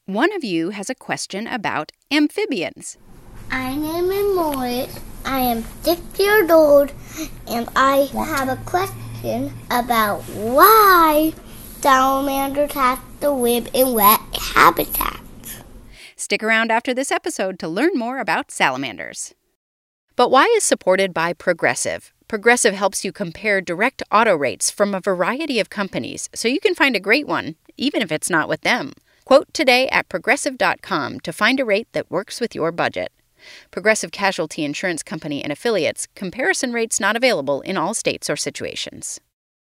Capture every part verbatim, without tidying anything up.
One of you has a question about amphibians. My name is Morris. I am six years old, and I have a question about why salamanders have to live in wet habitats. Stick around after this episode to learn more about salamanders. But Why is supported by Progressive. Progressive helps you compare direct auto rates from a variety of companies so you can find a great one, even if it's not with them. Quote today at progressive dot com to find a rate that works with your budget. Progressive Casualty Insurance Company and Affiliates. Comparison rates not available in all states or situations.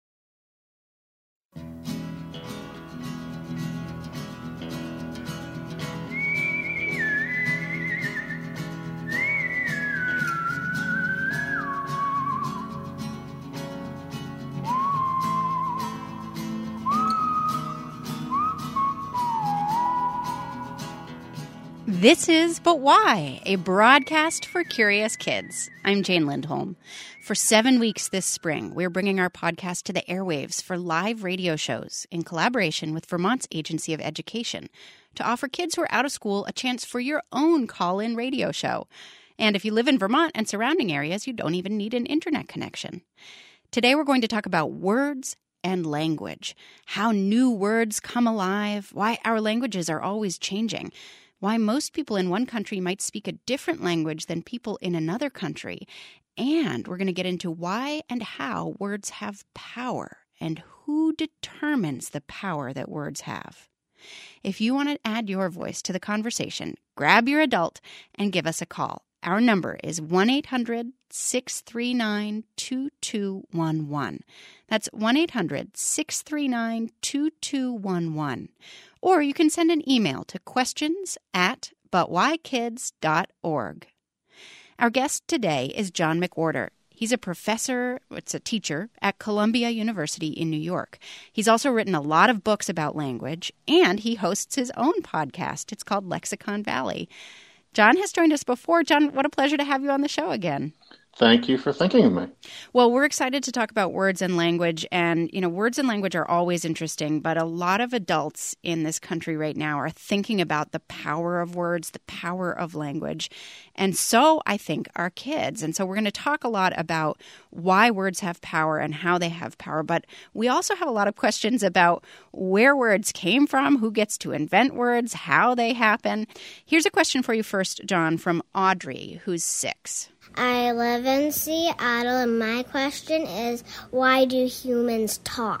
This is But Why, a broadcast for curious kids. I'm Jane Lindholm. For seven weeks this spring, we're bringing our podcast to the airwaves for live radio shows in collaboration with Vermont's Agency of Education to offer kids who are out of school a chance for your own call-in radio show. And if you live in Vermont and surrounding areas, you don't even need an internet connection. Today, we're going to talk about words and language, how new words come alive, why our languages are always changing, why most people in one country might speak a different language than people in another country. And we're going to get into why and how words have power and who determines the power that words have. If you want to add your voice to the conversation, grab your adult and give us a call. Our number is one eight hundred six three nine two two one one. That's one eight hundred six three nine two two one one. Or you can send an email to questions at but why kids dot org. Our guest today is John McWhorter. He's a professor, it's a teacher, at Columbia University in New York. He's also written a lot of books about language, and he hosts his own podcast. It's called Lexicon Valley. John has joined us before. John, what a pleasure to have you on the show again. Thank you for thinking of me. Well, we're excited to talk about words and language. And, you know, words and language are always interesting, but a lot of adults in this country right now are thinking about the power of words, the power of language. And so I think our kids. And so we're going to talk a lot about why words have power and how they have power. But we also have a lot of questions about where words came from, who gets to invent words, how they happen. Here's a question for you first, John, from Audrey, who's six. I live in Seattle, and my question is, why do humans talk?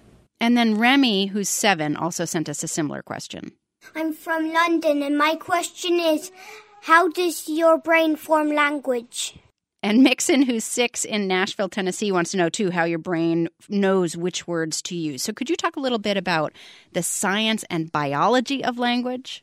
And then Remy, who's seven, also sent us a similar question. I'm from London, and my question is, how does your brain form language? And Mixon, who's six in Nashville, Tennessee, wants to know, too, how your brain knows which words to use. So could you talk a little bit about the science and biology of language?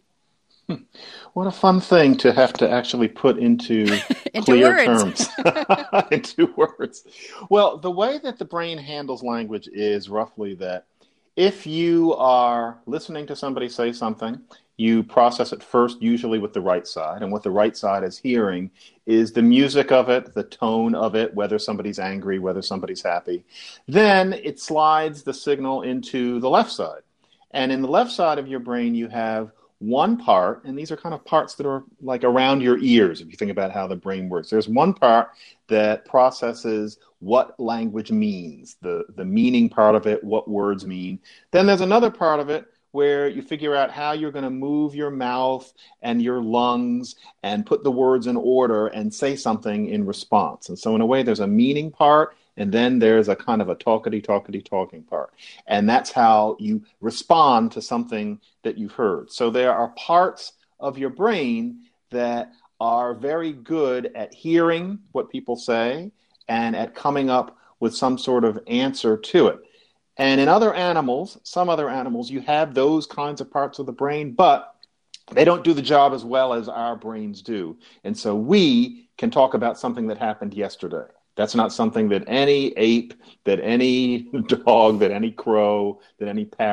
What a fun thing to have to actually put into, into clear words. terms. Into words. Well, the way that the brain handles language is roughly that if you are listening to somebody say something, you process it first, usually with the right side. And what the right side is hearing is the music of it, the tone of it, whether somebody's angry, whether somebody's happy. Then it slides the signal into the left side. And in the left side of your brain, you have one part, and these are kind of parts that are like around your ears, if you think about how the brain works. There's one part that processes what language means, the, the meaning part of it, what words mean. Then there's another part of it where you figure out how you're going to move your mouth and your lungs and put the words in order and say something in response. And so in a way, there's a meaning part, and then there's a kind of a talkity-talkity-talking part. And that's how you respond to something that you've heard. So there are parts of your brain that are very good at hearing what people say and at coming up with some sort of answer to it. And in other animals, some other animals, you have those kinds of parts of the brain, but they don't do the job as well as our brains do. And so we can talk about something that happened yesterday. That's not something that any ape, that any dog, that any crow, that any parrot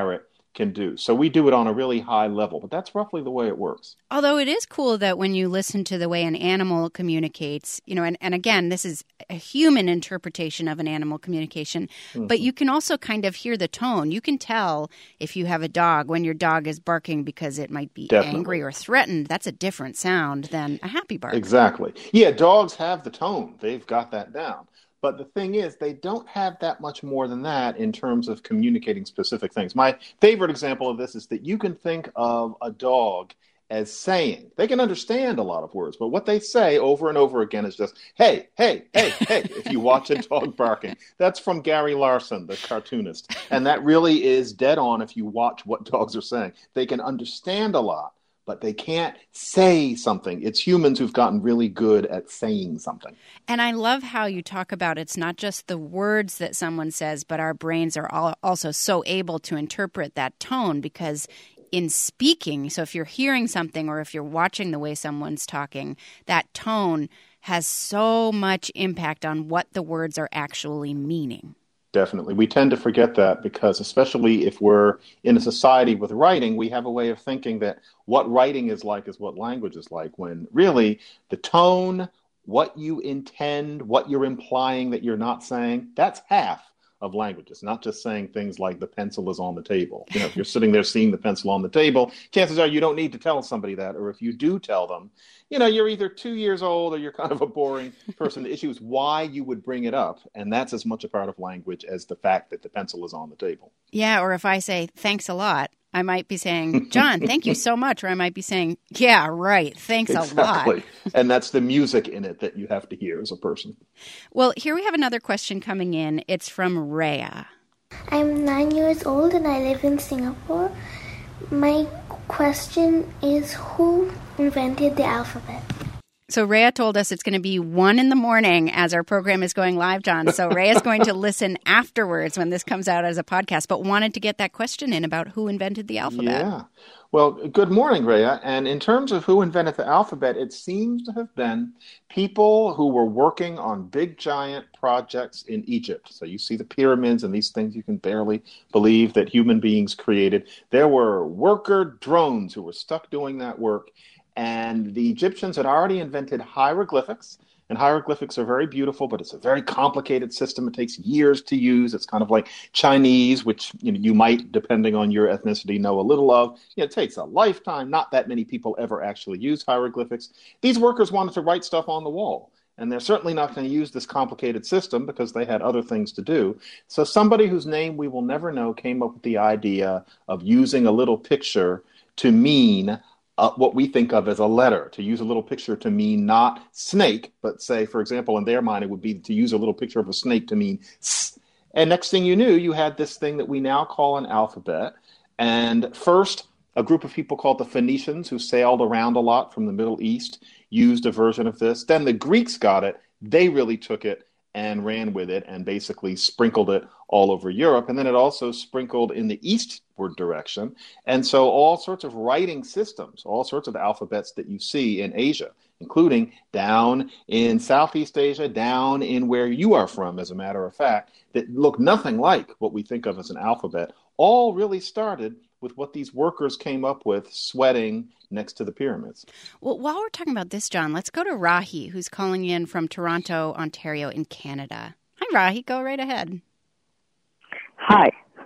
can do. So we do it on a really high level, but that's roughly the way it works. Although it is cool that when you listen to the way an animal communicates, you know, and, and again, this is a human interpretation of an animal communication, mm-hmm. but you can also kind of hear the tone. You can tell if you have a dog when your dog is barking because it might be Definitely. angry or threatened. That's a different sound than a happy bark. Exactly. Yeah, dogs have the tone. They've got that down. But the thing is, they don't have that much more than that in terms of communicating specific things. My favorite example of this is that you can think of a dog as saying, they can understand a lot of words, but what they say over and over again is just, hey, hey, hey, hey, if you watch a dog barking. That's from Gary Larson, the cartoonist. And that really is dead on if you watch what dogs are saying. They can understand a lot, but they can't say something. It's humans who've gotten really good at saying something. And I love how you talk about it's not just the words that someone says, but our brains are all also so able to interpret that tone because in speaking, so if you're hearing something or if you're watching the way someone's talking, that tone has so much impact on what the words are actually meaning. Definitely. We tend to forget that because especially if we're in a society with writing, we have a way of thinking that what writing is like is what language is like, when really the tone, what you intend, what you're implying that you're not saying, that's half of languages, not just saying things like the pencil is on the table. You know, if you're sitting there seeing the pencil on the table, chances are you don't need to tell somebody that. Or if you do tell them, you know, you're either two years old or you're kind of a boring person. The issue is why you would bring it up. And that's as much a part of language as the fact that the pencil is on the table. Yeah. Or if I say, thanks a lot, I might be saying, John, thank you so much. Or I might be saying, yeah, right. Thanks exactly. a lot. And that's the music in it that you have to hear as a person. Well, here we have another question coming in. It's from Rhea. I'm nine years old and I live in Singapore. My question is, who invented the alphabet? So Rhea told us it's going to be one in the morning as our program is going live, John. So Rhea is going to listen afterwards when this comes out as a podcast, but wanted to get that question in about who invented the alphabet. Yeah. Well, good morning, Rhea. And in terms of who invented the alphabet, it seems to have been people who were working on big, giant projects in Egypt. So you see the pyramids and these things you can barely believe that human beings created. There were worker drones who were stuck doing that work. And the Egyptians had already invented hieroglyphics. And hieroglyphics are very beautiful, but it's a very complicated system. It takes years to use. It's kind of like Chinese, which you know you might, depending on your ethnicity, know a little of. You know, it takes a lifetime. Not that many people ever actually use hieroglyphics. These workers wanted to write stuff on the wall. And they're certainly not going to use this complicated system because they had other things to do. So somebody whose name we will never know came up with the idea of using a little picture to mean Uh, what we think of as a letter, to use a little picture to mean not snake, but say, for example, in their mind, it would be to use a little picture of a snake to mean s. And next thing you knew, you had this thing that we now call an alphabet. And first, a group of people called the Phoenicians, who sailed around a lot from the Middle East, used a version of this. Then the Greeks got it. They really took it and ran with it and basically sprinkled it all over Europe. And then it also sprinkled in the eastward direction. And so all sorts of writing systems, all sorts of alphabets that you see in Asia, including down in Southeast Asia, down in where you are from, as a matter of fact, that look nothing like what we think of as an alphabet, all really started with what these workers came up with sweating next to the pyramids. Well, while we're talking about this, John, let's go to Rahi, who's calling in from Toronto, Ontario in Canada. Hi, Rahi. Go right ahead. Hi.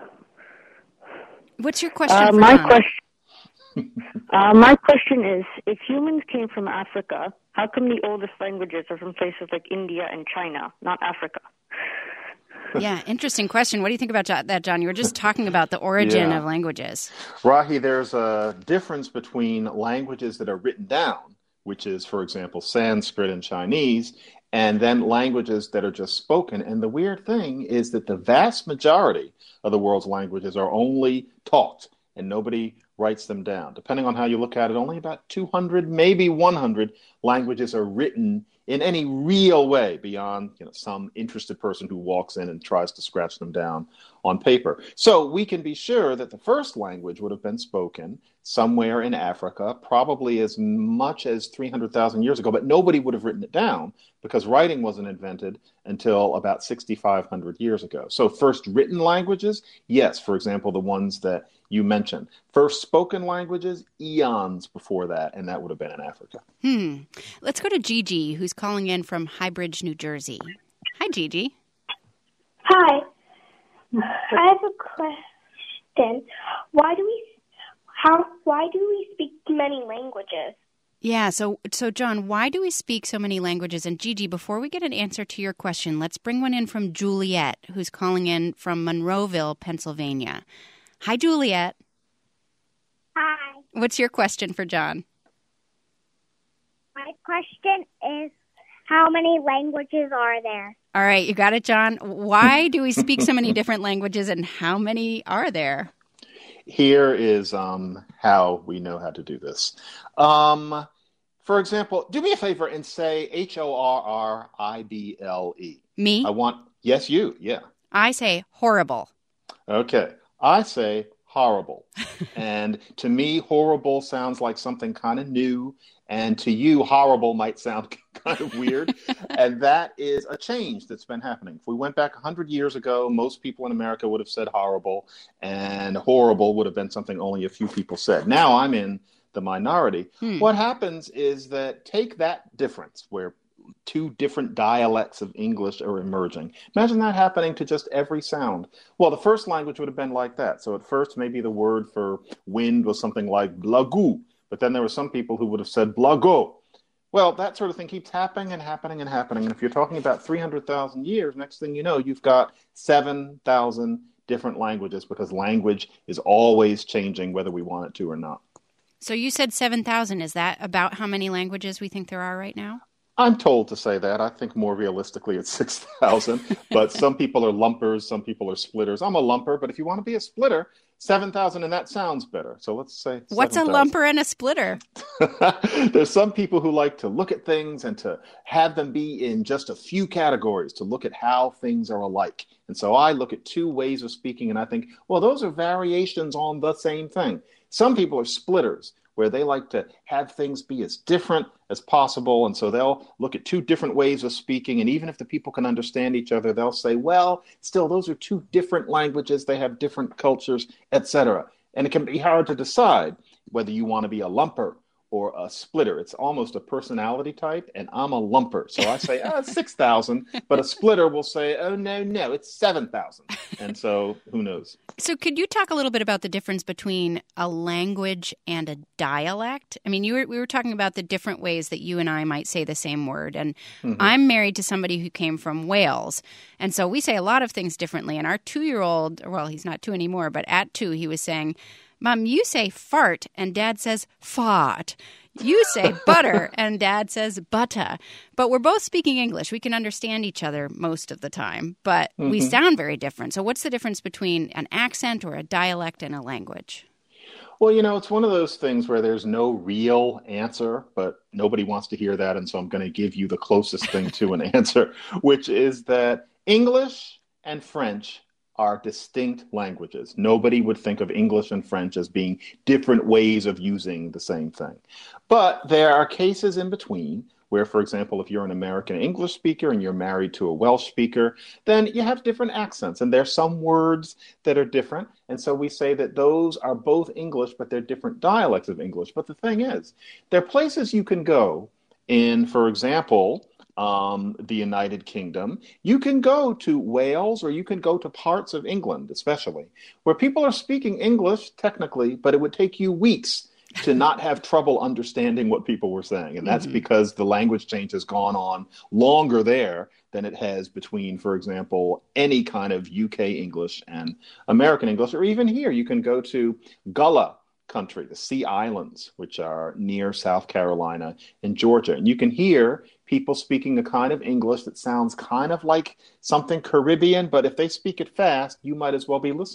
What's your question uh, for my John? question, uh, my question is, if humans came from Africa, how come the oldest languages are from places like India and China, not Africa? Yeah, interesting question. What do you think about that, John? You were just talking about the origin yeah. of languages. Rahi, there's a difference between languages that are written down, which is, for example, Sanskrit and Chinese, and then languages that are just spoken. And the weird thing is that the vast majority of the world's languages are only talked, and nobody writes them down. Depending on how you look at it, only about two hundred, maybe one hundred languages are written in any real way beyond, you know, some interested person who walks in and tries to scratch them down on paper. So we can be sure that the first language would have been spoken somewhere in Africa, probably as much as three hundred thousand years ago, but nobody would have written it down because writing wasn't invented until about sixty-five hundred years ago. So first written languages, yes, for example, the ones that you mentioned. First spoken languages, eons before that, and that would have been in Africa. Hmm. Let's go to Gigi, who's calling in from Highbridge, New Jersey. Hi, Gigi. Hi. I have a question. Why do we how why do we speak many languages? Yeah, so so John, why do we speak so many languages? And Gigi, before we get an answer to your question, let's bring one in from Juliet, who's calling in from Monroeville, Pennsylvania. Hi, Juliet. Hi. What's your question for John? My question is, how many languages are there? All right, you got it, John. Why do we speak so many different languages, and how many are there? Here is um, how we know how to do this. Um, for example, do me a favor and say H O R R I B L E. Me? I want, yes, you, yeah. I say horrible. Okay. I say horrible. And to me, horrible sounds like something kind of new. And to you, horrible might sound kind of weird. And that is a change that's been happening. If we went back one hundred years ago, most people in America would have said horrible, and horrible would have been something only a few people said. Now I'm in the minority. Hmm. What happens is that take that difference where two different dialects of English are emerging. Imagine that happening to just every sound. Well, the first language would have been like that. So at first, maybe the word for wind was something like blagoo, but then there were some people who would have said blago. Well, that sort of thing keeps happening and happening and happening. And if you're talking about three hundred thousand years, next thing you know, you've got seven thousand different languages because language is always changing whether we want it to or not. So you said seven thousand. Is that about how many languages we think there are right now? I'm told to say that. I think more realistically it's six thousand, but some people are lumpers, some people are splitters. I'm a lumper, but if you want to be a splitter, seven thousand, and that sounds better. So let's say what's seven, a lumper and a splitter? There's some people who like to look at things and to have them be in just a few categories, to look at how things are alike. And so I look at two ways of speaking and I think, well, those are variations on the same thing. Some people are splitters, where they like to have things be as different as possible. And so they'll look at two different ways of speaking. And even if the people can understand each other, they'll say, well, still, those are two different languages. They have different cultures, et cetera. And it can be hard to decide whether you want to be a lumper or a splitter. It's almost a personality type, and I'm a lumper. So I say, oh, it's six thousand, but a splitter will say, oh, no, no, it's seven thousand. And so who knows? So could you talk a little bit about the difference between a language and a dialect? I mean, you were, we were talking about the different ways that you and I might say the same word. And mm-hmm. I'm married to somebody who came from Wales. And so we say a lot of things differently. And our two-year-old, well, he's not two anymore, but at two, he was saying, Mom, you say fart, and Dad says fart. You say butter, and Dad says butter. But we're both speaking English. We can understand each other most of the time, but mm-hmm. we sound very different. So what's the difference between an accent or a dialect and a language? Well, you know, it's one of those things where there's no real answer, but nobody wants to hear that. And so I'm going to give you the closest thing to an answer, which is that English and French are distinct languages. Nobody would think of English and French as being different ways of using the same thing. But there are cases in between where, for example, if you're an American English speaker and you're married to a Welsh speaker, then you have different accents. And there's some words that are different. And so we say that those are both English, but they're different dialects of English. But the thing is, there are places you can go in, for example, Um, the United Kingdom. You can go to Wales or you can go to parts of England, especially, where people are speaking English technically, but it would take you weeks to not have trouble understanding what people were saying. And that's mm-hmm. because the language change has gone on longer there than it has between, for example, any kind of U K English and American English, or even here. You can go to Gullah country, the Sea Islands, which are near South Carolina and Georgia. And you can hear people speaking a kind of English that sounds kind of like something Caribbean, but if they speak it fast, you might as well be listening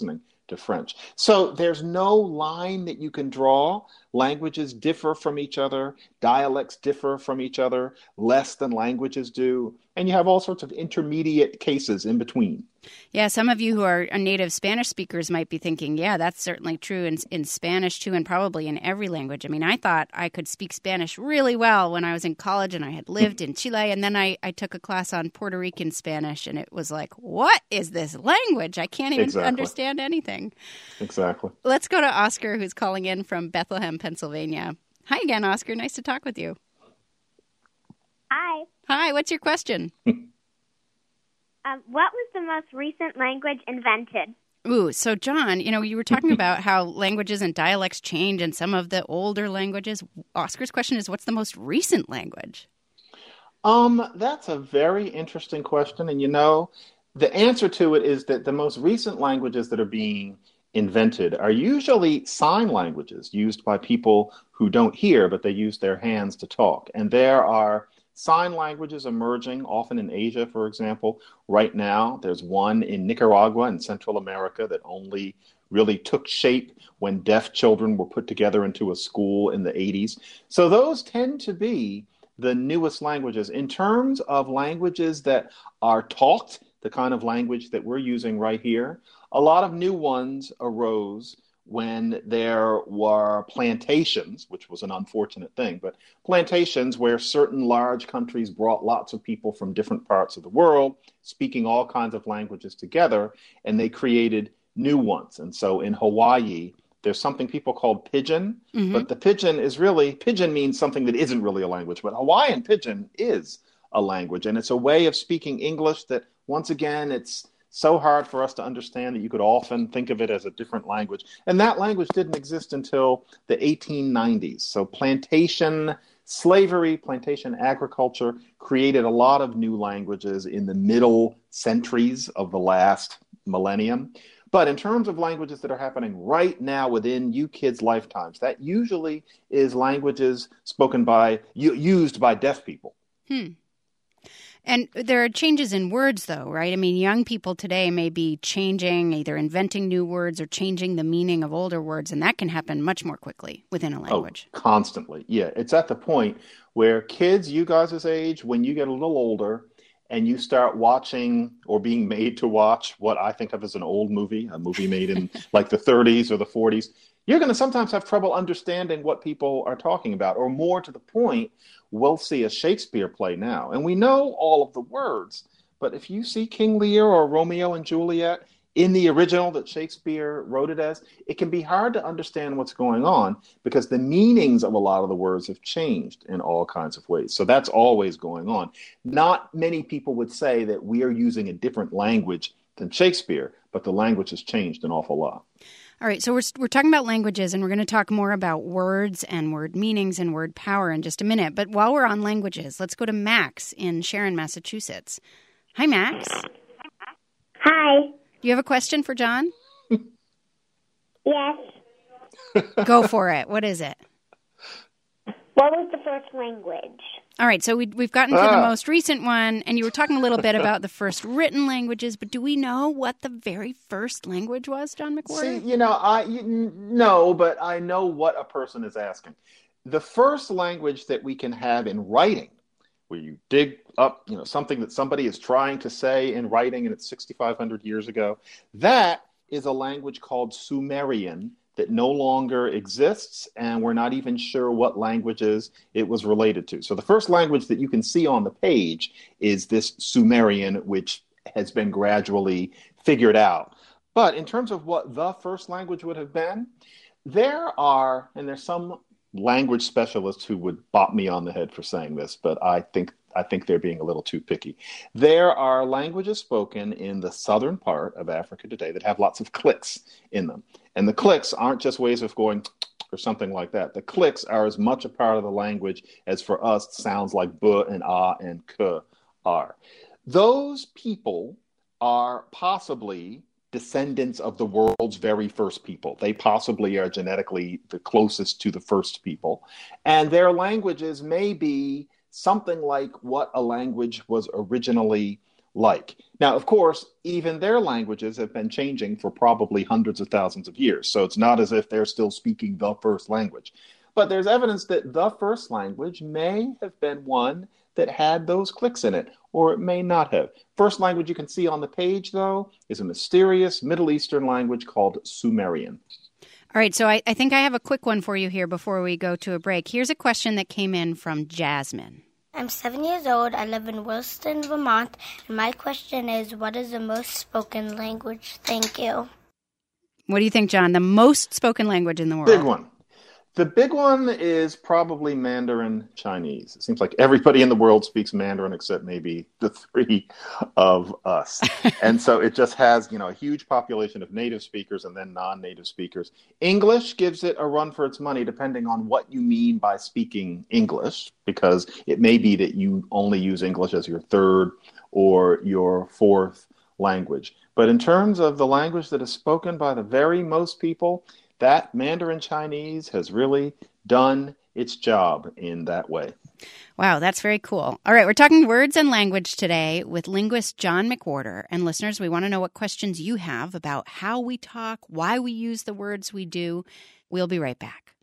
to French. So there's no line that you can draw. Languages differ from each other. Dialects differ from each other less than languages do. And you have all sorts of intermediate cases in between. Yeah, some of you who are native Spanish speakers might be thinking, yeah, that's certainly true in, in Spanish too, and probably in every language. I mean, I thought I could speak Spanish really well when I was in college and I had lived in Chile. And then I, I took a class on Puerto Rican Spanish, and it was like, what is this language? I can't even Exactly. understand anything. Exactly. Let's go to Oscar, who's calling in from Bethlehem, Pennsylvania. Hi again, Oscar. Nice to talk with you. Hi. Hi, what's your question? Um, what was the most recent language invented? Ooh, so John, you know, you were talking about how languages and dialects change and some of the older languages. Oscar's question is, what's the most recent language? Um, that's a very interesting question. And, you know, the answer to it is that the most recent languages that are being invented are usually sign languages used by people who don't hear, but they use their hands to talk. And there are sign languages emerging, often in Asia, for example. Right now, there's one in Nicaragua in Central America that only really took shape when deaf children were put together into a school in the eighties. So those tend to be the newest languages. In terms of languages that are talked, the kind of language that we're using right here, a lot of new ones arose when there were plantations, which was an unfortunate thing, but plantations where certain large countries brought lots of people from different parts of the world, speaking all kinds of languages together, and they created new ones. And so in Hawaii, there's something people call pidgin, mm-hmm. but the pidgin is really, pidgin means something that isn't really a language, but Hawaiian pidgin is a language, and it's a way of speaking English that, once again, it's so hard for us to understand that you could often think of it as a different language. And that language didn't exist until the eighteen nineties. So plantation slavery, plantation agriculture created a lot of new languages in the middle centuries of the last millennium. But in terms of languages that are happening right now within you kids' lifetimes, that usually is languages spoken by, used by deaf people. Hmm. And there are changes in words, though, right? I mean, young people today may be changing, either inventing new words or changing the meaning of older words, and that can happen much more quickly within a language. Oh, constantly. Yeah, it's at the point where kids, you guys' age, when you get a little older and you start watching or being made to watch what I think of as an old movie, a movie made in like the thirties or the forties, you're going to sometimes have trouble understanding what people are talking about. Or more to the point, we'll see a Shakespeare play now, and we know all of the words. But if you see King Lear or Romeo and Juliet in the original that Shakespeare wrote it as, it can be hard to understand what's going on because the meanings of a lot of the words have changed in all kinds of ways. So that's always going on. Not many people would say that we are using a different language than Shakespeare, but the language has changed an awful lot. All right, so we're we're talking about languages, and we're going to talk more about words and word meanings and word power in just a minute. But while we're on languages, let's go to Max in Sharon, Massachusetts. Hi, Max. Hi. Do you have a question for John? Yes. Go for it. What is it? What was the first language? All right, so we, we've gotten to ah. the most recent one, and you were talking a little bit about the first written languages, but do we know what the very first language was, John McWhorter? See, you know, I you, no, but I know what a person is asking. The first language that we can have in writing, where you dig up, you know, something that somebody is trying to say in writing, and it's sixty-five hundred years ago, that is a language called Sumerian that no longer exists, and we're not even sure what languages it was related to. So the first language that you can see on the page is this Sumerian, which has been gradually figured out. But in terms of what the first language would have been, there are, and there's some language specialists who would bop me on the head for saying this, but I think I think they're being a little too picky. There are languages spoken in the southern part of Africa today that have lots of clicks in them. And the clicks aren't just ways of going or something like that. The clicks are as much a part of the language as for us sounds like b and ah and k are. Those people are possibly descendants of the world's very first people. They possibly are genetically the closest to the first people. And their languages may be something like what a language was originally like. Now, of course, even their languages have been changing for probably hundreds of thousands of years. So it's not as if they're still speaking the first language. But there's evidence that the first language may have been one that had those clicks in it, or it may not have. First language you can see on the page, though, is a mysterious Middle Eastern language called Sumerian. All right, so I, I think I have a quick one for you here before we go to a break. Here's a question that came in from Jasmine. I'm seven years old. I live in Williston, Vermont. And my question is, what is the most spoken language? Thank you. What do you think, John? The most spoken language in the world? Big one. The big one is probably Mandarin Chinese. It seems like everybody in the world speaks Mandarin except maybe the three of us. And so it just has, you know, a huge population of native speakers and then non-native speakers. English gives it a run for its money depending on what you mean by speaking English, because it may be that you only use English as your third or your fourth language. But in terms of the language that is spoken by the very most people, that Mandarin Chinese has really done its job in that way. Wow, that's very cool. All right, we're talking words and language today with linguist John McWhorter. And listeners, we want to know what questions you have about how we talk, why we use the words we do. We'll be right back.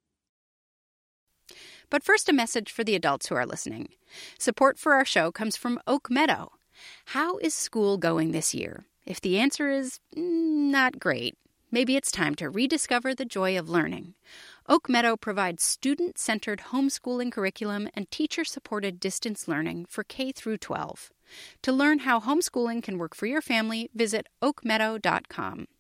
But first, a message for the adults who are listening. Support for our show comes from Oak Meadow. How is school going this year? If the answer is mm, not great, maybe it's time to rediscover the joy of learning. Oak Meadow provides student-centered homeschooling curriculum and teacher-supported distance learning for K through twelve. To learn how homeschooling can work for your family, visit oak meadow dot com.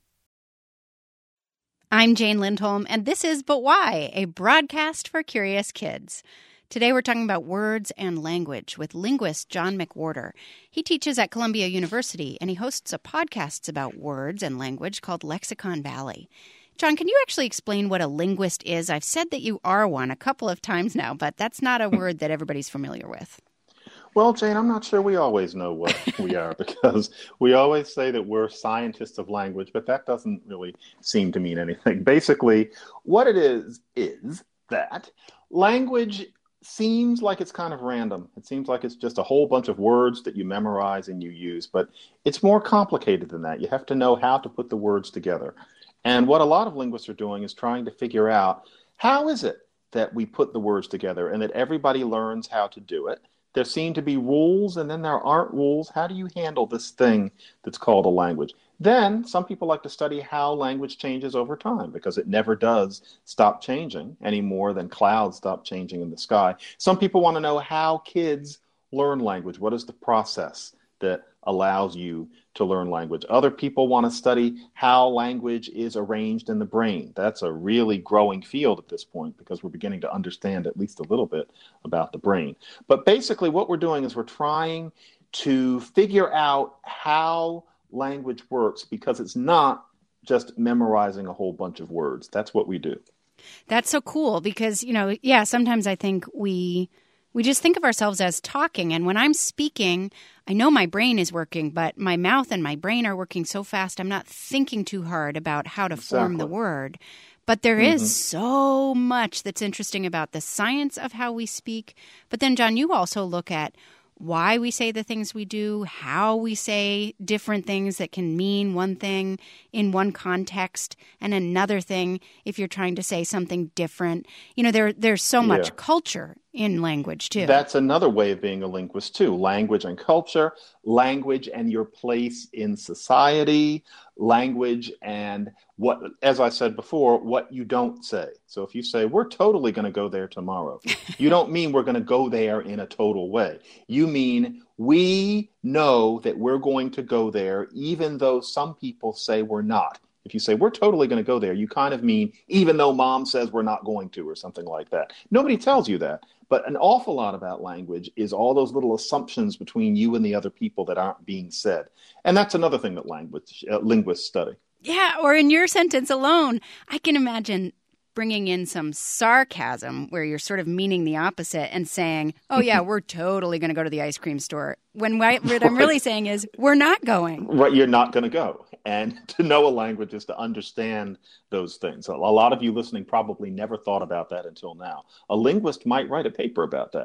I'm Jane Lindholm, and this is But Why?, a broadcast for curious kids. Today we're talking about words and language with linguist John McWhorter. He teaches at Columbia University, and he hosts a podcast about words and language called Lexicon Valley. John, can you actually explain what a linguist is? I've said that you are one a couple of times now, but that's not a word that everybody's familiar with. Well, Jane, I'm not sure we always know what we are, because we always say that we're scientists of language, but that doesn't really seem to mean anything. Basically, what it is, is that language seems like it's kind of random. It seems like it's just a whole bunch of words that you memorize and you use, but it's more complicated than that. You have to know how to put the words together. And what a lot of linguists are doing is trying to figure out, how is it that we put the words together and that everybody learns how to do it? There seem to be rules, and then there aren't rules. How do you handle this thing that's called a language? Then some people like to study how language changes over time, because it never does stop changing any more than clouds stop changing in the sky. Some people want to know how kids learn language. What is the process that allows you to learn language? Other people want to study how language is arranged in the brain. That's a really growing field at this point, because we're beginning to understand at least a little bit about the brain. But basically what we're doing is we're trying to figure out how language works, because it's not just memorizing a whole bunch of words. That's what we do. That's so cool because, you know, yeah, sometimes I think we we just think of ourselves as talking. And when I'm speaking, I know my brain is working, but my mouth and my brain are working so fast, I'm not thinking too hard about how to Exactly. form the word. But there Mm-hmm. is so much that's interesting about the science of how we speak. But then, John, you also look at why we say the things we do, how we say different things that can mean one thing in one context and another thing if you're trying to say something different. You know, there there's so much Yeah. culture in language, too. That's another way of being a linguist, too. Language and culture, language and your place in society, language and what, as I said before, what you don't say. So if you say, we're totally going to go there tomorrow, you don't mean we're going to go there in a total way. You mean we know that we're going to go there, even though some people say we're not. If you say, we're totally going to go there, you kind of mean, even though mom says we're not going to, or something like that. Nobody tells you that. But an awful lot about language is all those little assumptions between you and the other people that aren't being said. And that's another thing that language uh, linguists study. Yeah, or in your sentence alone, I can imagine bringing in some sarcasm where you're sort of meaning the opposite and saying, oh, yeah, we're totally going to go to the ice cream store. When what I'm really saying is we're not going. Right, you're not going to go. And to know a language is to understand those things. A lot of you listening probably never thought about that until now. A linguist might write a paper about that.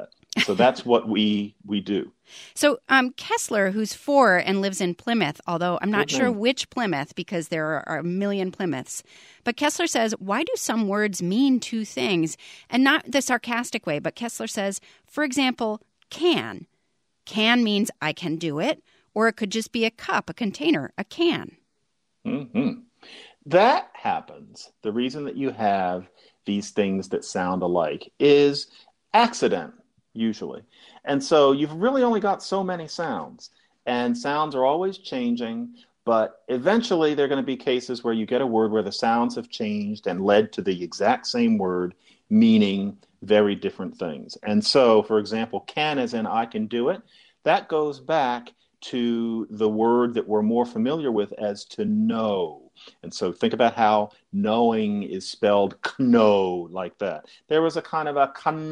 so that's what we we do. So um, Kessler, who's four and lives in Plymouth, although I'm not Good sure name. which Plymouth because there are, are a million Plymouths. But Kessler says, why do some words mean two things? And not the sarcastic way, but Kessler says, for example, can. Can means I can do it, or it could just be a cup, a container, a can. Mm-hmm. That happens. The reason that you have these things that sound alike is accident, usually. And so you've really only got so many sounds, and sounds are always changing, but eventually there are going to be cases where you get a word where the sounds have changed and led to the exact same word meaning very different things. And so, for example, can as in I can do it, that goes back to the word that we're more familiar with as to know. And so think about how knowing is spelled kno, like that. There was a kind of a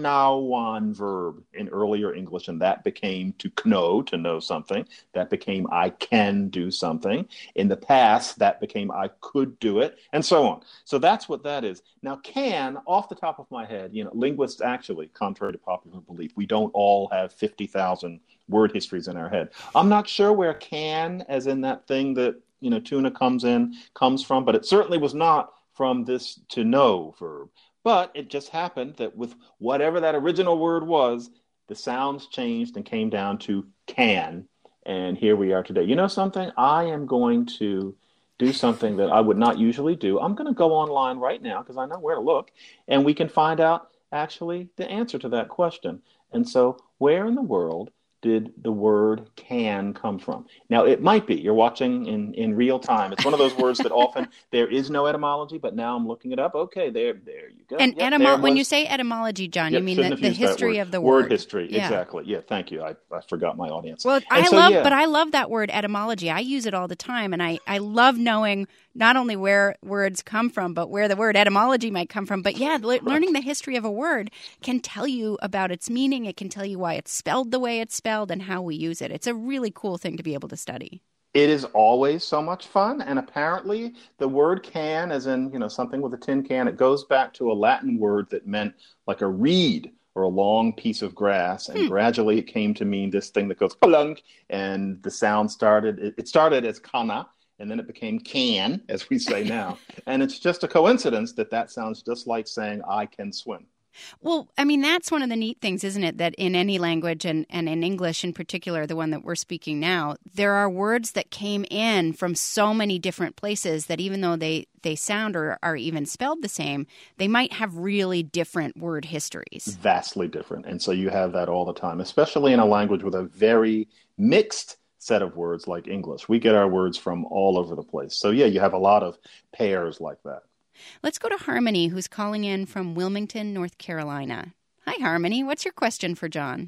knawan verb in earlier English, and that became to kno, to know something. That became I can do something. In the past, that became I could do it, and so on. So that's what that is. Now, can, off the top of my head, you know, linguists actually, contrary to popular belief, we don't all have fifty thousand word histories in our head. I'm not sure where can, as in that thing that, you know, tuna comes in, comes from, but it certainly was not from this to know verb. But it just happened that with whatever that original word was, the sounds changed and came down to can. And here we are today. You know something? I am going to do something that I would not usually do. I'm going to go online right now because I know where to look, and we can find out actually the answer to that question. And so where in the world did the word can come from? Now, it might be, you're watching in, in real time. It's one of those words that often there is no etymology, but now I'm looking it up. Okay, there there you go. And yep, etymo- when you say etymology, John, yep, you mean the, the history of the word. Word history, yeah. exactly. Yeah, thank you. I, I forgot my audience. Well, and I so, love, yeah. but I love that word etymology. I use it all the time, and I, I love knowing not only where words come from, but where the word etymology might come from. But yeah, le- learning the history of a word can tell you about its meaning. It can tell you why it's spelled the way it's spelled and how we use it. It's a really cool thing to be able to study. It is always so much fun, and apparently the word can, as in, you know, something with a tin can, it goes back to a Latin word that meant like a reed or a long piece of grass, and hmm. gradually it came to mean this thing that goes plunk, and the sound started, it, it started as kana, and then it became can, as we say now. And it's just a coincidence that that sounds just like saying I can swim. Well, I mean, that's one of the neat things, isn't it, that in any language, and, and in English in particular, the one that we're speaking now, there are words that came in from so many different places that even though they, they sound or are even spelled the same, they might have really different word histories. Vastly different. And so you have that all the time, especially in a language with a very mixed set of words like English. We get our words from all over the place. So yeah, you have a lot of pairs like that. Let's go to Harmony, who's calling in from Wilmington, North Carolina. Hi, Harmony. What's your question for John?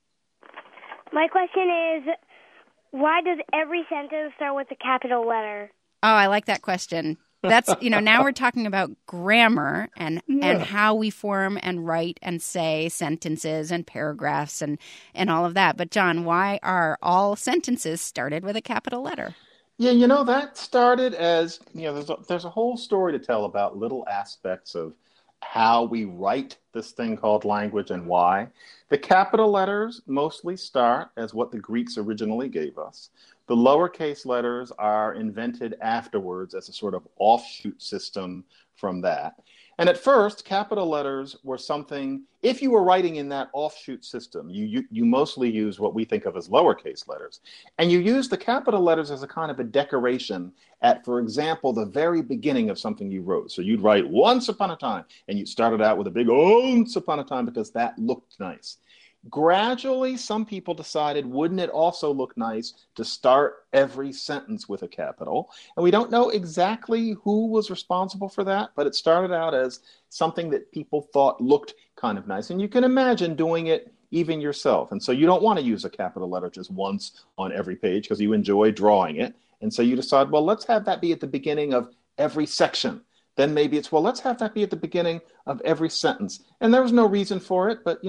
My question is, why does every sentence start with a capital letter? Oh, I like that question. That's, you know, now we're talking about grammar and, yeah. and how we form and write and say sentences and paragraphs and, and all of that. But John, why are all sentences started with a capital letter? Yeah, you know, that started as, you know, there's a, there's a whole story to tell about little aspects of how we write this thing called language and why. The capital letters mostly start as what the Greeks originally gave us. The lowercase letters are invented afterwards as a sort of offshoot system from that. And at first, capital letters were something, if you were writing in that offshoot system, you, you, you mostly use what we think of as lowercase letters. And you use the capital letters as a kind of a decoration at, for example, the very beginning of something you wrote. So you'd write once upon a time, and you started out with a big once upon a time because that looked nice. Gradually, some people decided, wouldn't it also look nice to start every sentence with a capital? And we don't know exactly who was responsible for that, but it started out as something that people thought looked kind of nice. And you can imagine doing it even yourself. And so you don't want to use a capital letter just once on every page because you enjoy drawing it. And so you decide, well, let's have that be at the beginning of every section. Then maybe it's, well, let's have that be at the beginning of every sentence. And there was no reason for it, but, you know,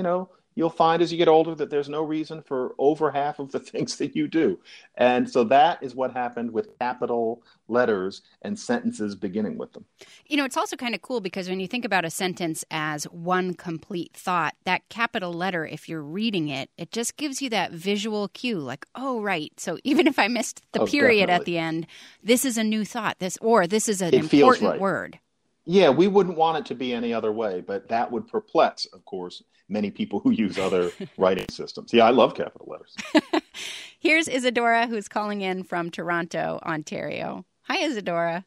you'll find as you get older that there's no reason for over half of the things that you do. And so that is what happened with capital letters and sentences beginning with them. You know, it's also kind of cool because when you think about a sentence as one complete thought, that capital letter, if you're reading it, it just gives you that visual cue like, oh, right. So even if I missed the Oh, period definitely. at the end, this is a new thought, this or this is an It feels important right. word. Yeah, we wouldn't want it to be any other way, but that would perplex, of course, many people who use other writing systems. Yeah, I love capital letters. Here's Isadora, who's calling in from Toronto, Ontario. Hi, Isadora.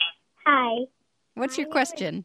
Hi. What's your question?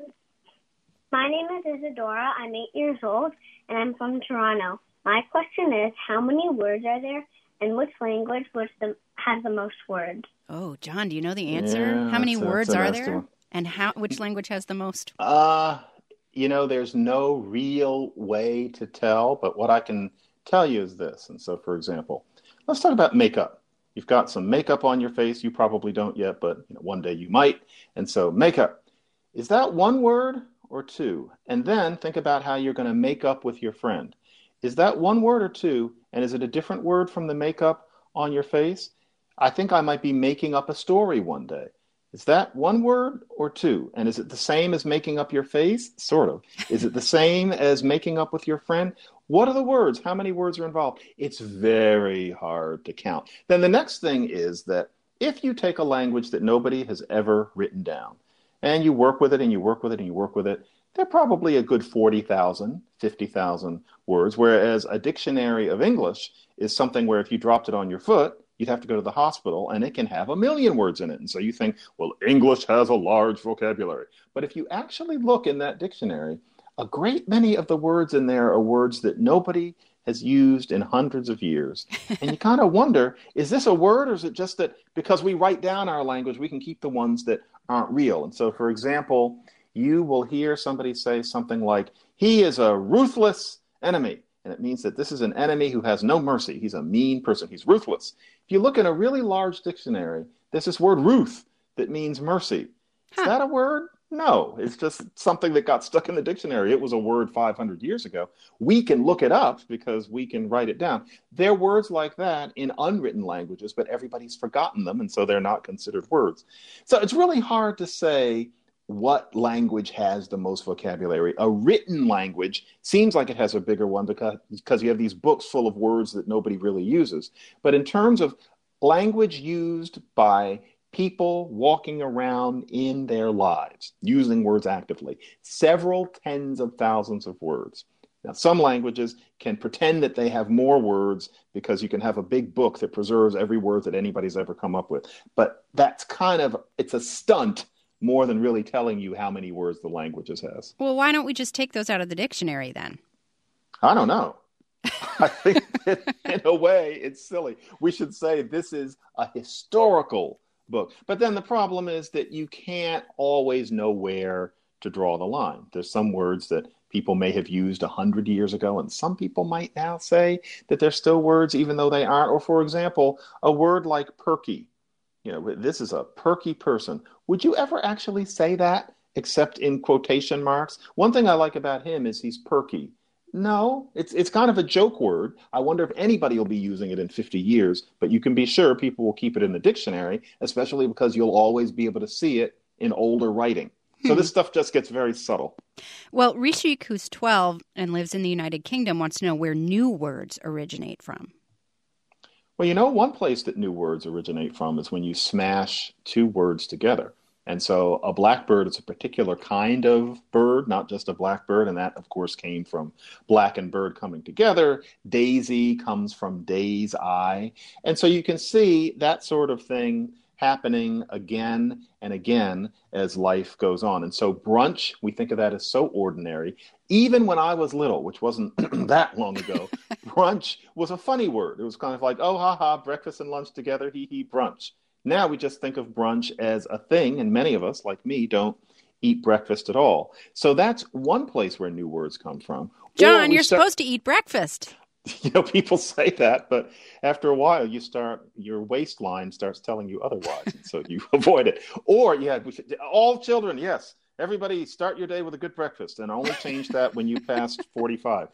My name is Isadora. I'm eight years old, and I'm from Toronto. My question is, how many words are there, and which language was the, has the most words? Oh, John, do you know the answer? Yeah, How many that's a- words that's a are nasty there? one. And how? Which language has the most? Uh, you know, there's no real way to tell, but what I can tell you is this. And so, for example, let's talk about makeup. You've got some makeup on your face. You probably don't yet, but you know, one day you might. And so makeup, is that one word or two? And then think about how you're going to make up with your friend. Is that one word or two? And is it a different word from the makeup on your face? I think I might be making up a story one day. Is that one word or two? And is it the same as making up your face? Sort of. Is it the same as making up with your friend? What are the words? How many words are involved? It's very hard to count. Then the next thing is that if you take a language that nobody has ever written down and you work with it and you work with it and you work with it, they're probably a good forty thousand, fifty thousand words, whereas a dictionary of English is something where if you dropped it on your foot, you'd have to go to the hospital and it can have a million words in it. And so you think, well, English has a large vocabulary. But if you actually look in that dictionary, a great many of the words in there are words that nobody has used in hundreds of years. And you kind of wonder, is this a word or is it just that because we write down our language, we can keep the ones that aren't real? And so, for example, you will hear somebody say something like, he is a ruthless enemy. And it means that this is an enemy who has no mercy. He's a mean person. He's ruthless. If you look in a really large dictionary, there's this word ruth that means mercy. Huh. Is that a word? No, it's just something that got stuck in the dictionary. It was a word five hundred years ago. We can look it up because we can write it down. There are words like that in unwritten languages, but everybody's forgotten them, and so they're not considered words. So it's really hard to say what language has the most vocabulary. A written language seems like it has a bigger one because, because you have these books full of words that nobody really uses. But in terms of language used by people walking around in their lives, using words actively, several tens of thousands of words. Now, some languages can pretend that they have more words because you can have a big book that preserves every word that anybody's ever come up with. But that's kind of, it's a stunt more than really telling you how many words the languages has. Well, why don't we just take those out of the dictionary then? I don't know. I think that in a way it's silly. We should say this is a historical book. But then the problem is that you can't always know where to draw the line. There's some words that people may have used a hundred years ago, and some people might now say that they're still words even though they aren't. Or, for example, a word like perky. You know, this is a perky person. Would you ever actually say that, except in quotation marks? One thing I like about him is he's perky. No, it's it's kind of a joke word. I wonder if anybody will be using it in fifty years, but you can be sure people will keep it in the dictionary, especially because you'll always be able to see it in older writing. So this stuff just gets very subtle. Well, Rishik, who's twelve and lives in the United Kingdom, wants to know where new words originate from. Well, you know, one place that new words originate from is when you smash two words together. And so a blackbird is a particular kind of bird, not just a blackbird. And that, of course, came from black and bird coming together. Daisy comes from day's eye. And so you can see that sort of thing happening again and again as life goes on. And so brunch, we think of that as so ordinary. Even when I was little, which wasn't that long ago, brunch was a funny word. It was kind of like, oh, ha, ha, breakfast and lunch together, hee, hee, brunch. Now we just think of brunch as a thing, and many of us, like me, don't eat breakfast at all. So that's one place where new words come from. John, you're start- supposed to eat breakfast. You know, people say that, but after a while, you start, your waistline starts telling you otherwise, and so you avoid it. Or, yeah, we should, all children, yes, everybody start your day with a good breakfast, and only change that when you pass forty-five.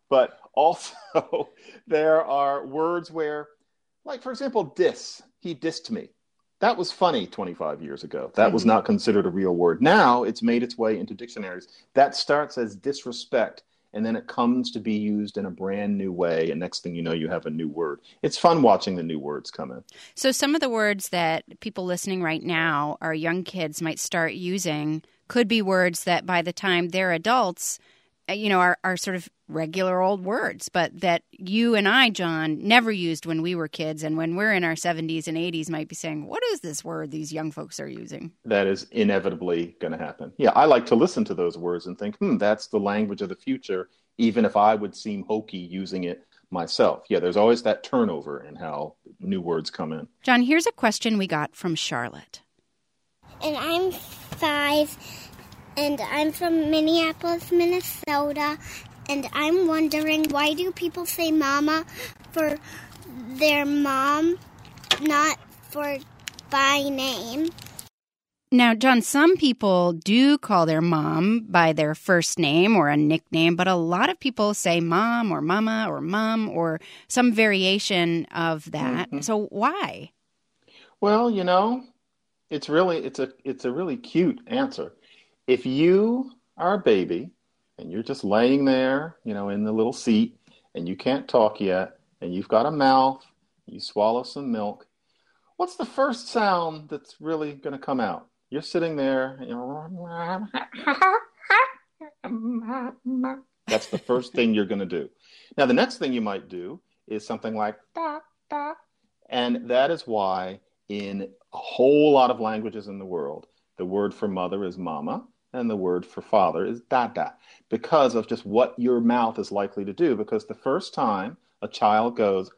But also, there are words where, like, for example, diss. He dissed me. That was funny twenty-five years ago. That mm-hmm. was not considered a real word. Now it's made its way into dictionaries. That starts as disrespect, and then it comes to be used in a brand new way. And next thing you know, you have a new word. It's fun watching the new words come in. So some of the words that people listening right now, our young kids might start using, could be words that by the time they're adults, you know, are, are sort of regular old words, but that you and I, John, never used when we were kids, and when we're in our seventies and eighties might be saying, what is this word these young folks are using? That is inevitably going to happen. Yeah, I like to listen to those words and think, hmm, that's the language of the future, even if I would seem hokey using it myself. Yeah, there's always that turnover in how new words come in. John, here's a question we got from Charlotte. And I'm five, and I'm from Minneapolis, Minnesota, and I'm wondering, why do people say mama for their mom, not for by name? Now, John, some people do call their mom by their first name or a nickname, but a lot of people say mom or mama or mom or some variation of that. Mm-hmm. So why? Well, you know, it's really it's a it's a really cute answer. If you are a baby and you're just laying there, you know, in the little seat, and you can't talk yet, and you've got a mouth, you swallow some milk, what's the first sound that's really going to come out? You're sitting there, you know, that's the first thing you're going to do. Now, the next thing you might do is something like da, da, and that is why in a whole lot of languages in the world, the word for mother is mama, and the word for father is dada, because of just what your mouth is likely to do. Because the first time a child goes,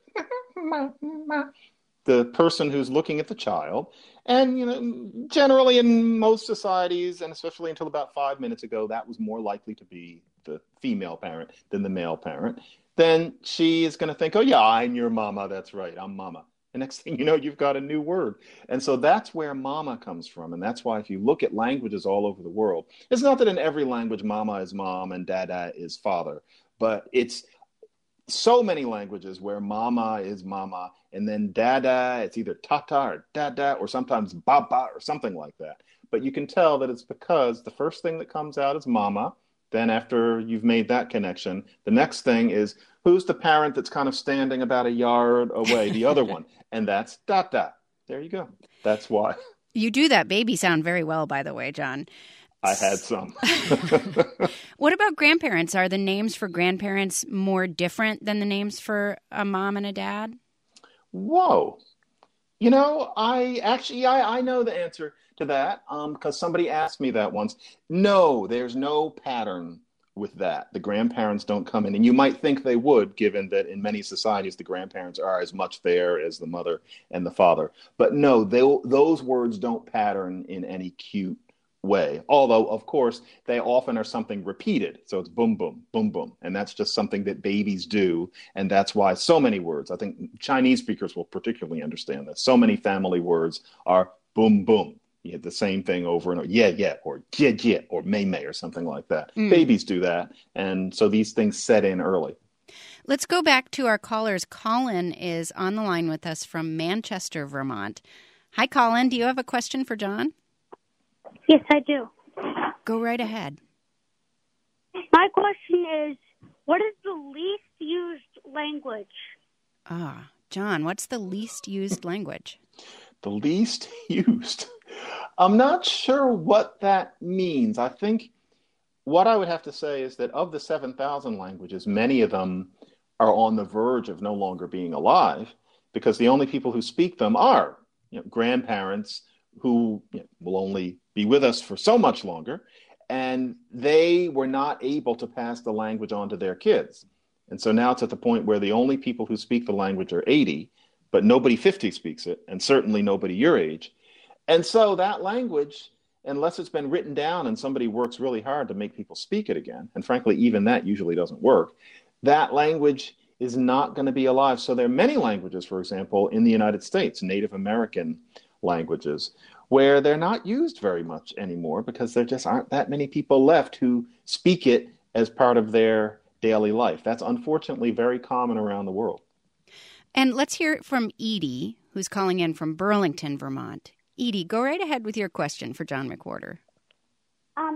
the person who's looking at the child, and you know, generally in most societies, and especially until about five minutes ago, that was more likely to be the female parent than the male parent, then she is going to think, oh yeah, I'm your mama, that's right, I'm mama. The next thing you know, you've got a new word. And so that's where mama comes from. And that's why if you look at languages all over the world, it's not that in every language mama is mom and dada is father, but it's so many languages where mama is mama and then dada, it's either tata or dada or sometimes baba or something like that. But you can tell that it's because the first thing that comes out is mama. Then after you've made that connection, the next thing is, who's the parent that's kind of standing about a yard away? The other one. And that's dada. There you go. That's why. You do that baby sound very well, by the way, John. I had some. What about grandparents? Are the names for grandparents more different than the names for a mom and a dad? Whoa. You know, I actually, I, I know the answer to that um, because somebody asked me that once. No, there's no pattern with that. The grandparents don't come in. And you might think they would, given that in many societies, the grandparents are as much there as the mother and the father. But no, they, those words don't pattern in any cute way. Although, of course, they often are something repeated. So it's boom, boom, boom, boom. And that's just something that babies do. And that's why so many words, I think Chinese speakers will particularly understand this. So many family words are boom, boom. You have the same thing over and over, yeah, yeah, or jie, jie, or mei, mei, or something like that. Mm. Babies do that. And so these things set in early. Let's go back to our callers. Colin is on the line with us from Manchester, Vermont. Hi, Colin. Do you have a question for John? Yes, I do. Go right ahead. My question is, what is the least used language? Ah, John, what's the least used language? The least used. I'm not sure what that means. I think what I would have to say is that of the seven thousand languages, many of them are on the verge of no longer being alive because the only people who speak them are you know, grandparents who you know, will only be with us for so much longer, and they were not able to pass the language on to their kids. And so now it's at the point where the only people who speak the language are eighty, but nobody fifty speaks it, and certainly nobody your age. And so that language, unless it's been written down and somebody works really hard to make people speak it again, and frankly, even that usually doesn't work, that language is not going to be alive. So there are many languages, for example, in the United States, Native American languages, where they're not used very much anymore because there just aren't that many people left who speak it as part of their daily life. That's unfortunately very common around the world. And let's hear it from Edie, who's calling in from Burlington, Vermont. Edie, go right ahead with your question for John McWhorter. Um,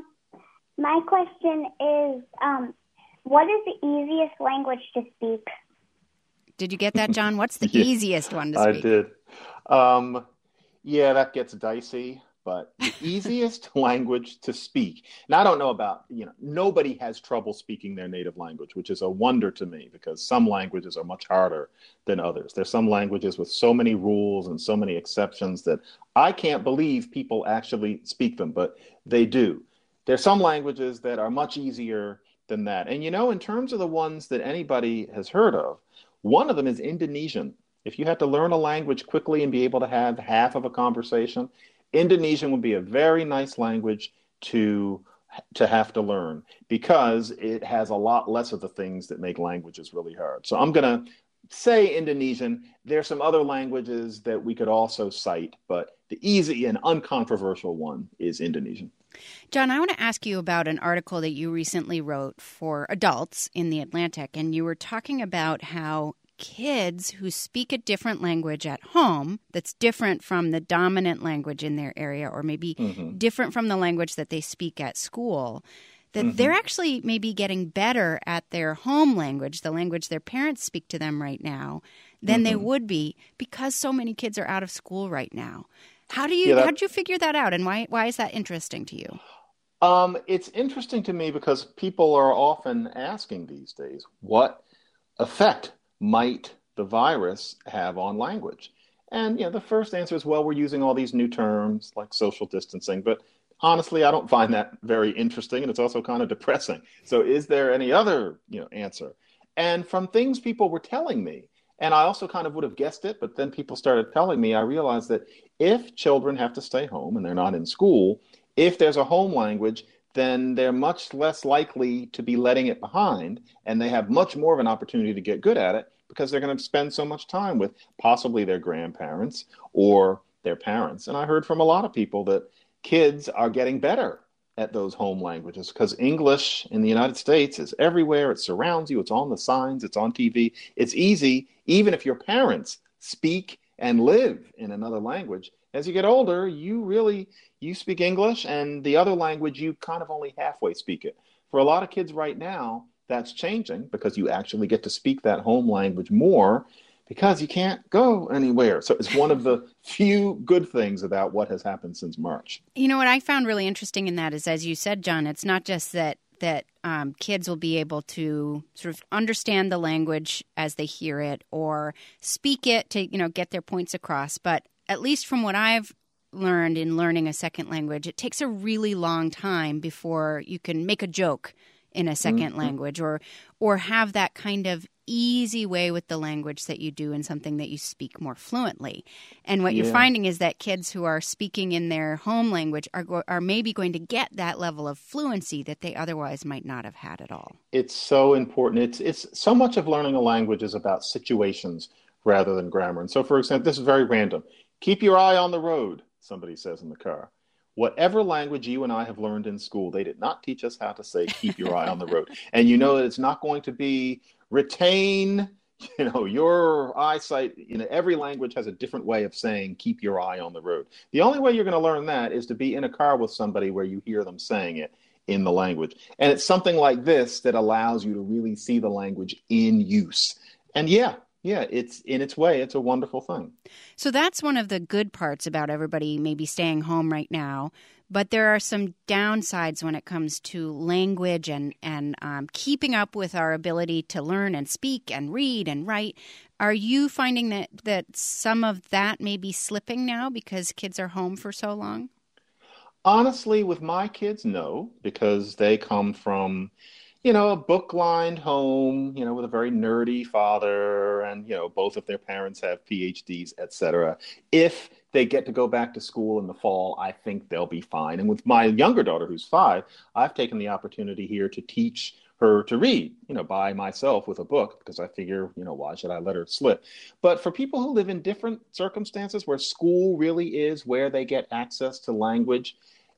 my question is, um, what is the easiest language to speak? Did you get that, John? What's the Yeah, easiest one to speak? I did. Um, yeah, that gets dicey, but the easiest language to speak. Now, I don't know about, you know, nobody has trouble speaking their native language, which is a wonder to me because some languages are much harder than others. There's some languages with so many rules and so many exceptions that I can't believe people actually speak them, but they do. There's some languages that are much easier than that. And, you know, in terms of the ones that anybody has heard of, one of them is Indonesian. If you had to learn a language quickly and be able to have half of a conversation, Indonesian would be a very nice language to to have to learn because it has a lot less of the things that make languages really hard. So I'm going to say Indonesian. There's some other languages that we could also cite, but the easy and uncontroversial one is Indonesian. John, I want to ask you about an article that you recently wrote for adults in The Atlantic, and you were talking about how kids who speak a different language at home that's different from the dominant language in their area or maybe mm-hmm. different from the language that they speak at school, that mm-hmm. they're actually maybe getting better at their home language, the language their parents speak to them right now, than mm-hmm. they would be because so many kids are out of school right now. How do you yeah, that, how did you figure that out, and why why is that interesting to you? Um, it's interesting to me because people are often asking these days, what effect might the virus have on language? And you know, the first answer is, well, we're using all these new terms like social distancing, but honestly, I don't find that very interesting, and it's also kind of depressing. So is there any other, you know, answer? And from things people were telling me, and I also kind of would have guessed it, but then people started telling me, I realized that if children have to stay home and they're not in school, if there's a home language, then they're much less likely to be letting it behind, and they have much more of an opportunity to get good at it because they're going to spend so much time with possibly their grandparents or their parents. And I heard from a lot of people that kids are getting better at those home languages because English in the United States is everywhere. It surrounds you. It's on the signs. It's on T V. It's easy, even if your parents speak and live in another language. As you get older, you really, you speak English, and the other language, you kind of only halfway speak it. For a lot of kids right now, that's changing because you actually get to speak that home language more because you can't go anywhere. So it's one of the few good things about what has happened since March. You know, what I found really interesting in that is, as you said, John, it's not just that that um, kids will be able to sort of understand the language as they hear it or speak it to, you know, get their points across. But at least from what I've learned in learning a second language, it takes a really long time before you can make a joke in a second mm-hmm. language or or have that kind of easy way with the language that you do in something that you speak more fluently. And what yeah. you're finding is that kids who are speaking in their home language are go- are maybe going to get that level of fluency that they otherwise might not have had at all. It's so important. It's it's so much of learning a language is about situations rather than grammar. And so, for example, this is very random. Keep your eye on the road, somebody says in the car. Whatever language you and I have learned in school, they did not teach us how to say, keep your eye on the road. And you know that it's not going to be retain, you know, your eyesight. You know, every language has a different way of saying, keep your eye on the road. The only way you're going to learn that is to be in a car with somebody where you hear them saying it in the language. And it's something like this that allows you to really see the language in use. And yeah, Yeah, it's in its way, it's a wonderful thing. So that's one of the good parts about everybody maybe staying home right now. But there are some downsides when it comes to language and, and um, keeping up with our ability to learn and speak and read and write. Are you finding that, that some of that may be slipping now because kids are home for so long? Honestly, with my kids, no, because they come from, you know, a book-lined home, you know, with a very nerdy father, and, you know, both of their parents have P H Ds, et cetera. If they get to go back to school in the fall, I think they'll be fine. And with my younger daughter, who's five, I've taken the opportunity here to teach her to read, you know, by myself with a book, because I figure, you know, why should I let her slip? But for people who live in different circumstances where school really is where they get access to language,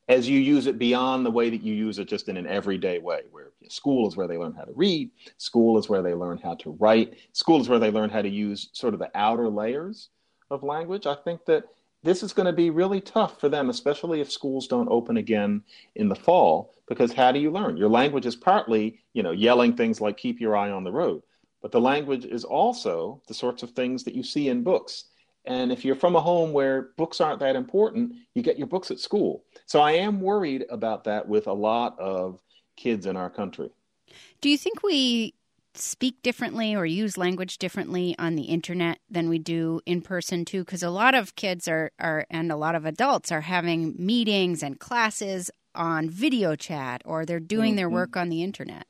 as you use it beyond the way that you use it just in an everyday way, where school is where they learn how to read, school is where they learn how to write, school is where they learn how to use sort of the outer layers of language. I think that this is going to be really tough for them, especially if schools don't open again in the fall, because how do you learn? Your language is partly, you know, yelling things like keep your eye on the road, but the language is also the sorts of things that you see in books. And if you're from a home where books aren't that important, you get your books at school. So I am worried about that with a lot of kids in our country. Do you think we speak differently or use language differently on the internet than we do in person too? Because a lot of kids are, are and a lot of adults are having meetings and classes on video chat, or they're doing mm-hmm. their work on the internet.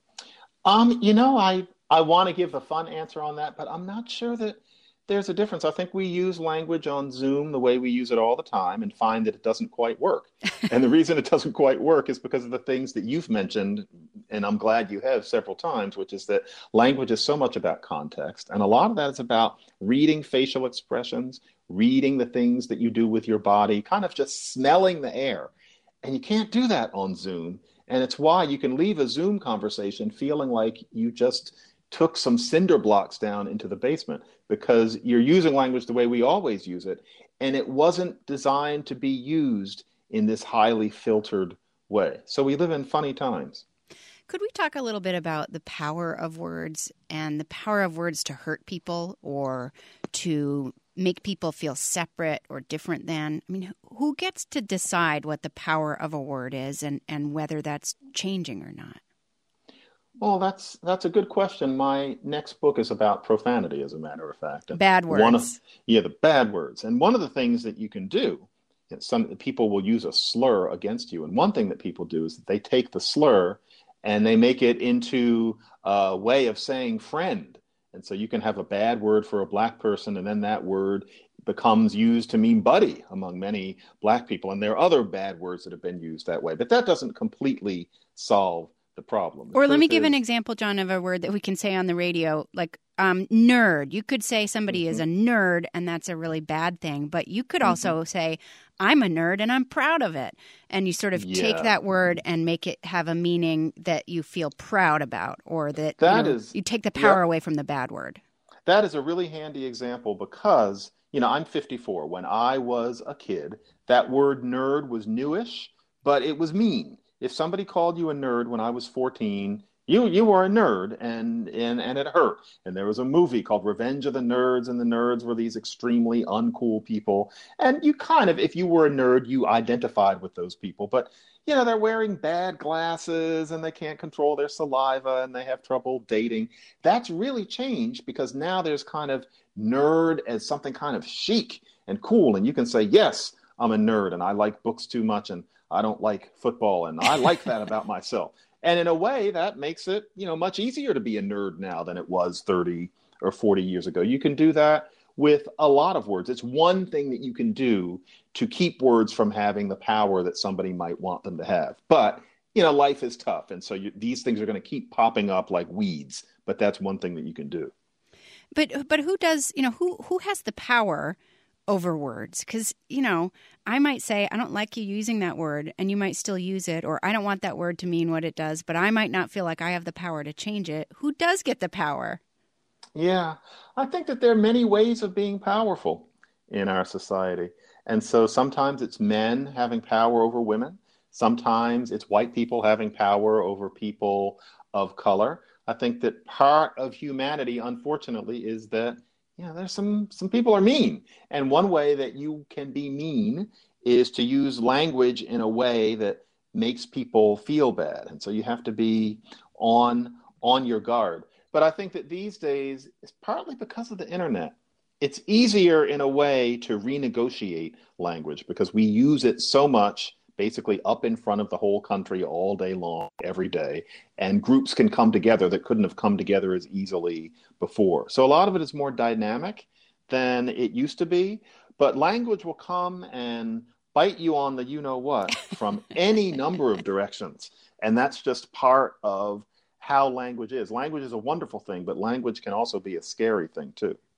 Um, you know, I, I want to give a fun answer on that, but I'm not sure that there's a difference. I think we use language on Zoom the way we use it all the time and find that it doesn't quite work. And the reason it doesn't quite work is because of the things that you've mentioned, and I'm glad you have several times, which is that language is so much about context. And a lot of that is about reading facial expressions, reading the things that you do with your body, kind of just smelling the air. And you can't do that on Zoom. And it's why you can leave a Zoom conversation feeling like you just took some cinder blocks down into the basement, because you're using language the way we always use it, and it wasn't designed to be used in this highly filtered way. So we live in funny times. Could we talk a little bit about the power of words and the power of words to hurt people or to make people feel separate or different than? I mean, who gets to decide what the power of a word is and, and whether that's changing or not? Well, that's that's a good question. My next book is about profanity, as a matter of fact. And bad words. One of, yeah, the bad words. And one of the things that you can do, some people will use a slur against you. And one thing that people do is that they take the slur and they make it into a way of saying friend. And so you can have a bad word for a black person, and then that word becomes used to mean buddy among many black people. And there are other bad words that have been used that way. But that doesn't completely solve the problem. The or let me give is, an example, John, of a word that we can say on the radio, like um, nerd. You could say somebody mm-hmm. is a nerd, and that's a really bad thing. But you could also mm-hmm. say, I'm a nerd, and I'm proud of it. And you sort of yeah. take that word and make it have a meaning that you feel proud about, or that, that you know, is, you take the power yep. away from the bad word. That is a really handy example because, you know, I'm fifty-four. When I was a kid, that word nerd was newish, but it was mean. If somebody called you a nerd when I was fourteen, you you were a nerd, and, and and it hurt. And there was a movie called Revenge of the Nerds, and the nerds were these extremely uncool people. And you kind of, if you were a nerd, you identified with those people. But, you know, they're wearing bad glasses, and they can't control their saliva, and they have trouble dating. That's really changed because now there's kind of nerd as something kind of chic and cool. And you can say, yes, I'm a nerd, and I like books too much, and I don't like football, and I like that about myself. And in a way, that makes it, you know, much easier to be a nerd now than it was thirty or forty years ago. You can do that with a lot of words. It's one thing that you can do to keep words from having the power that somebody might want them to have. But, you know, life is tough, and so you, these things are going to keep popping up like weeds. But that's one thing that you can do. But but who does, you know, who who has the power over words? Because, you know, I might say, I don't like you using that word, and you might still use it, or I don't want that word to mean what it does, but I might not feel like I have the power to change it. Who does get the power? Yeah, I think that there are many ways of being powerful in our society. And so sometimes it's men having power over women. Sometimes it's white people having power over people of color. I think that part of humanity, unfortunately, is that you know, there's some, some people are mean. And one way that you can be mean is to use language in a way that makes people feel bad. And so you have to be on, on your guard. But I think that these days, it's partly because of the internet. It's easier in a way to renegotiate language because we use it so much, basically up in front of the whole country all day long, every day. And groups can come together that couldn't have come together as easily before. So a lot of it is more dynamic than it used to be. But language will come and bite you on the you-know-what from any number of directions. And that's just part of how language is. Language is a wonderful thing, but language can also be a scary thing too.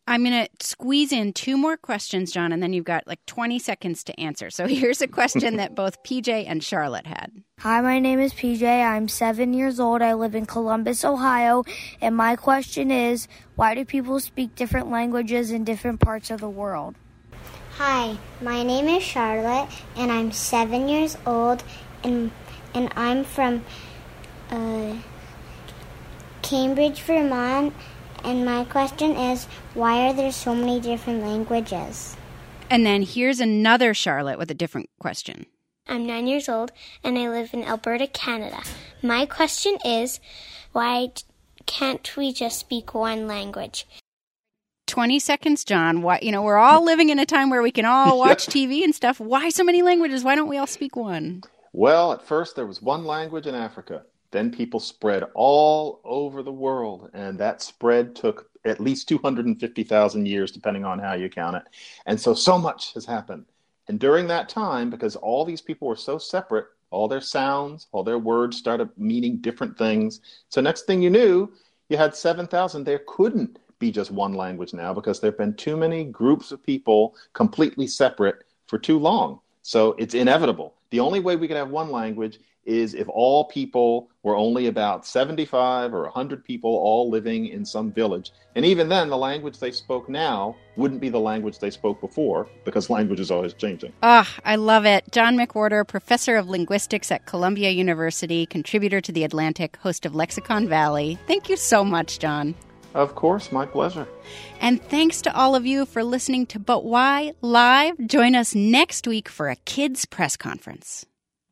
I'm going to squeeze in two more questions, John, and then you've got like twenty seconds to answer. So here's a question that both P J and Charlotte had. Hi, my name is P J. I'm seven years old. I live in Columbus, Ohio. And my question is, why do people speak different languages in different parts of the world? Hi, my name is Charlotte, and I'm seven years old, and and I'm from uh, Cambridge, Vermont. And my question is, why are there so many different languages? And then here's another Charlotte with a different question. I'm nine years old, and I live in Alberta, Canada. My question is, why can't we just speak one language? twenty seconds, John. Why, you know, we're all living in a time where we can all watch T V and stuff. Why so many languages? Why don't we all speak one? Well, at first there was one language in Africa. Then people spread all over the world, and that spread took at least two hundred fifty thousand years, depending on how you count it. And so, so much has happened. And during that time, because all these people were so separate, all their sounds, all their words started meaning different things. So next thing you knew, you had seven thousand. There couldn't be just one language now because there have been too many groups of people completely separate for too long. So it's inevitable. The only way we could have one language is if all people were only about seventy-five or one hundred people all living in some village. And even then, the language they spoke now wouldn't be the language they spoke before because language is always changing. Ah, oh, I love it. John McWhorter, professor of linguistics at Columbia University, contributor to The Atlantic, host of Lexicon Valley. Thank you so much, John. Of course, my pleasure. And thanks to all of you for listening to But Why Live. Join us next week for a kids' press conference.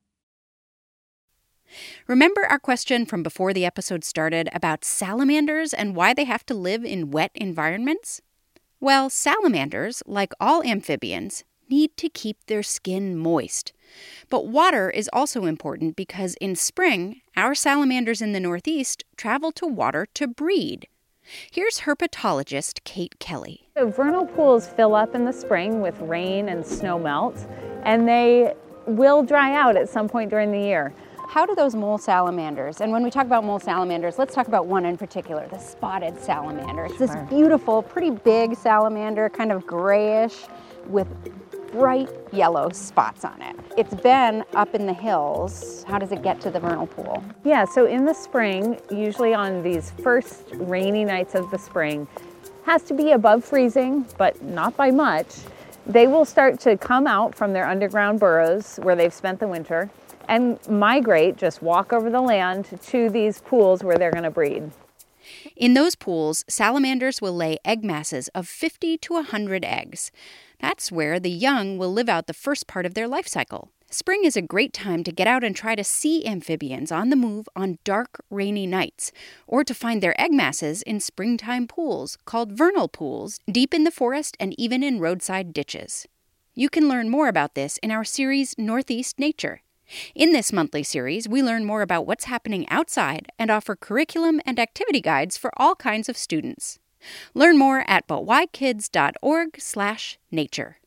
Remember our question from before the episode started about salamanders and why they have to live in wet environments? Well, salamanders, like all amphibians, need to keep their skin moist. But water is also important because in spring, our salamanders in the Northeast travel to water to breed. Here's herpetologist Kate Kelly. So vernal pools fill up in the spring with rain and snow melt, and they will dry out at some point during the year. How do those mole salamanders, and when we talk about mole salamanders, let's talk about one in particular, the spotted salamander. It's this beautiful, pretty big salamander, kind of grayish with bright yellow spots on it. It's been up in the hills. How does it get to the vernal pool? Yeah, so in the spring, usually on these first rainy nights of the spring, has to be above freezing, but not by much. They will start to come out from their underground burrows where they've spent the winter and migrate, just walk over the land to these pools where they're going to breed. In those pools, salamanders will lay egg masses of fifty to one hundred eggs. That's where the young will live out the first part of their life cycle. Spring is a great time to get out and try to see amphibians on the move on dark, rainy nights, or to find their egg masses in springtime pools called vernal pools, deep in the forest and even in roadside ditches. You can learn more about this in our series Northeast Nature. In this monthly series, we learn more about what's happening outside and offer curriculum and activity guides for all kinds of students. Learn more at but why kids dot org slash nature.